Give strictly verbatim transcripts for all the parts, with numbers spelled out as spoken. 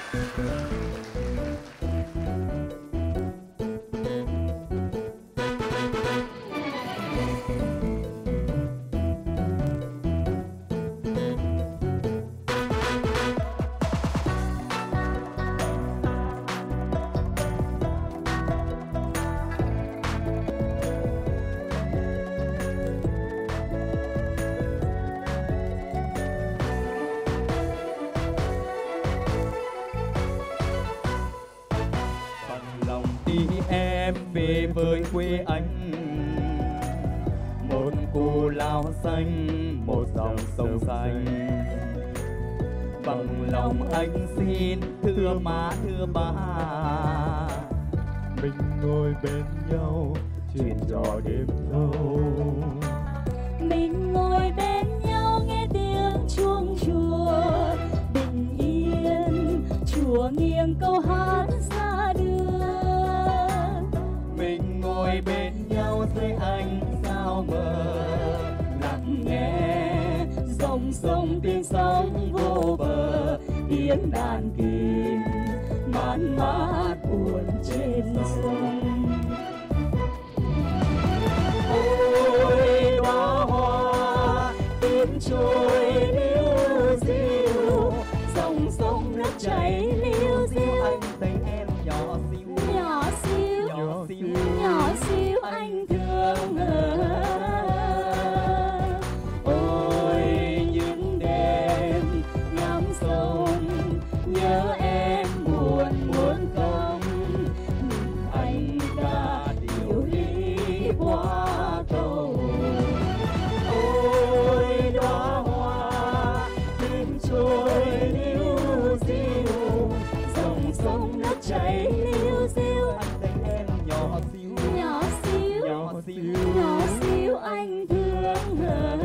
Em về với quê anh, một cù lao xanh, một dòng sông xanh. Bằng lòng anh xin thưa má thưa ba, mình ngồi bên nhau chuyện trò đêm thâu. Mình ngồi bên nhau nghe tiếng chuông chùa bình yên, chùa nghiêng câu hát xa đưa. Mình ngồi bên nhau dưới ánh sao mờ, lặng nghe dòng sông tiếng sóng vô bờ, tiếng đàn kìm man mát buồn trên sông. Ôi đóa hoa tím trôi liu diu, dòng sông nước chảy liu diu. Anh thấy em nhỏ xíu, nhỏ xíu, nhỏ xíu, nhỏ xíu anh thương hờ. Ôi những đêm ngắm sông nhớ em buồn muốn không, anh ta điều ly qua cầu. Ôi đóa hoa tim trôi liu diu, dòng sông nước chảy liu diu. Anh thấy em nhỏ xíu, nhỏ xíu, nhỏ xíu, nhỏ xíu anh thương hờ.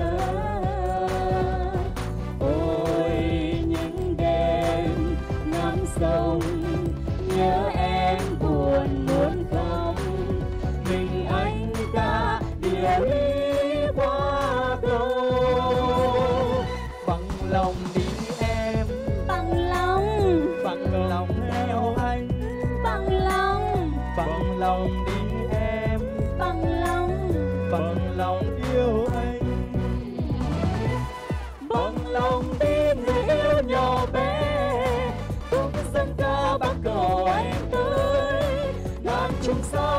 Ôi những đêm ngắm sông nhớ em buồn muốn không, mình anh ta địa ly qua cầu. Bằng lòng đi em, Bằng lòng, bằng lòng theo anh, bằng lòng, bằng lòng đi em, bằng lòng, bằng lòng yêu anh. Bằng lòng đi người yêu nhỏ bé, cùng dân ca bắc cầu anh tới, ngàn trùng sao